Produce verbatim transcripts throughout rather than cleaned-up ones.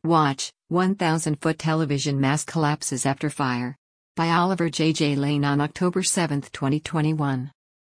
Watch, one thousand foot television mast collapses after fire. By Oliver J. J. Lane on October seventh, twenty twenty-one.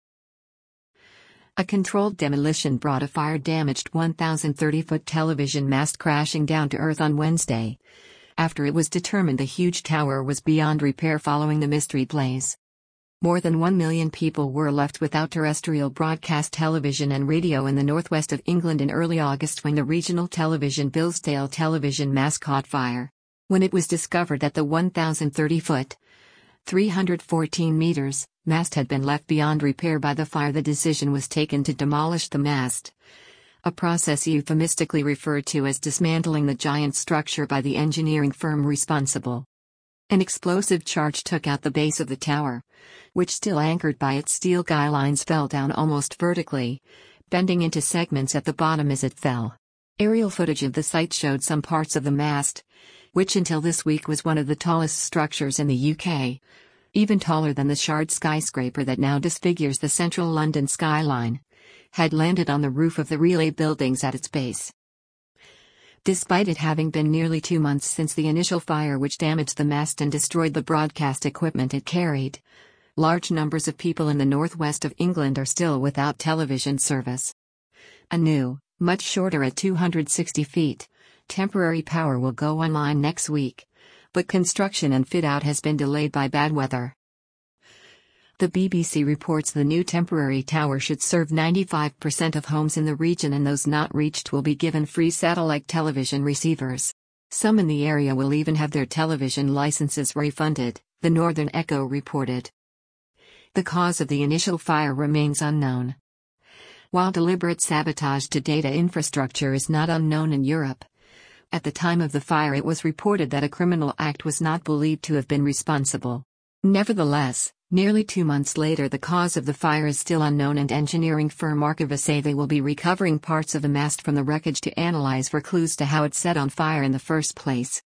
A controlled demolition brought a fire-damaged one thousand thirty foot television mast crashing down to Earth on Wednesday, after it was determined the huge tower was beyond repair following the mystery blaze. More than one million people were left without terrestrial broadcast television and radio in the northwest of England in early August when the regional television Bilsdale television mast caught fire. When it was discovered that the one thousand thirty foot (three hundred fourteen meters) mast had been left beyond repair by the fire, the decision was taken to demolish the mast, a process euphemistically referred to as dismantling the giant structure by the engineering firm responsible. An explosive charge took out the base of the tower, which, still anchored by its steel guy lines, fell down almost vertically, bending into segments at the bottom as it fell. Aerial footage of the site showed some parts of the mast, which until this week was one of the tallest structures in the U K, even taller than the Shard skyscraper that now disfigures the central London skyline, had landed on the roof of the relay buildings at its base. Despite it having been nearly two months since the initial fire which damaged the mast and destroyed the broadcast equipment it carried, large numbers of people in the northwest of England are still without television service. A new, much shorter at two hundred sixty feet, temporary power will go online next week, but construction and fit-out has been delayed by bad weather. The B B C reports the new temporary tower should serve ninety-five percent of homes in the region, and those not reached will be given free satellite television receivers. Some in the area will even have their television licenses refunded, the Northern Echo reported. The cause of the initial fire remains unknown. While deliberate sabotage to data infrastructure is not unknown in Europe, at the time of the fire it was reported that a criminal act was not believed to have been responsible. Nevertheless, nearly two months later the cause of the fire is still unknown, and engineering firm Archiva say they will be recovering parts of the mast from the wreckage to analyze for clues to how it set on fire in the first place.